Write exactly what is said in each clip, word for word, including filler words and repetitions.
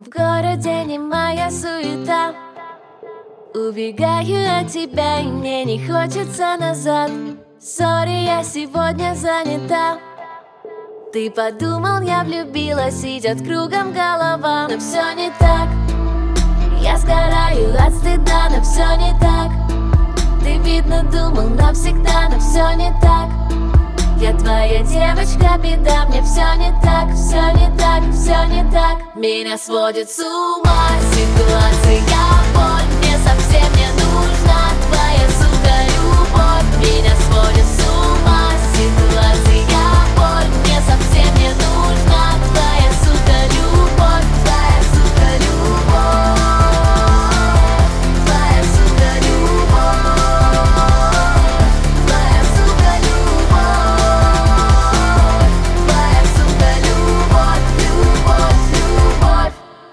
В городе немая суета, убегаю от тебя, и мне не хочется назад. Сори, я сегодня занята. Ты подумал, я влюбилась, идет кругом голова. Но все не так, я сгораю от стыда, но все не так. Ты, видно, думал навсегда, но все не так. Я твоя девочка, беда, мне все не так, все не так, все не так. Меня сводит с ума ситуация, боль, мне совсем не нужна твоя, сука, любовь. Меня сводит с ума ситуация, боль, мне совсем не нужна твоя, сука, любовь. Твоя, сука, любовь. Твоя, сука, любовь. Твоя, сука, любовь.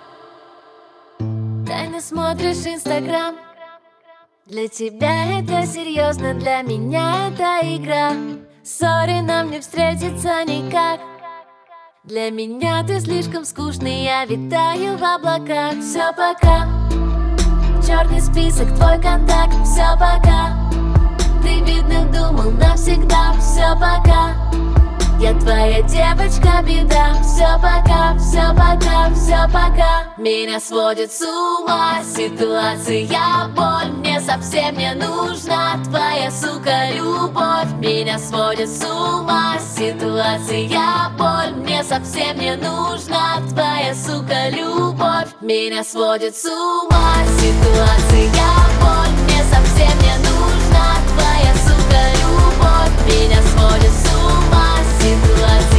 Тайно смотришь Инстаграм. Для тебя это серьезно, для меня это игра. Сори, нам не встретиться никак. Для меня ты слишком скучный, я витаю в облаках. Все, пока. Черный список, твой контакт. Все, пока. Ты, видно, думал навсегда. Все, пока. Я твоя девочка, беда. Все, пока, все, пока, все, пока. Меня сводит с ума ситуация, боль, мне совсем не нужна твоя, сука, любовь. Меня сводит с ума ситуация, боль, мне совсем не нужна твоя, сука, любовь. Меня сводит с ума ситуация, боль, мне совсем не нужна твоя, сука, любовь. Меня сводит с ума ситуация.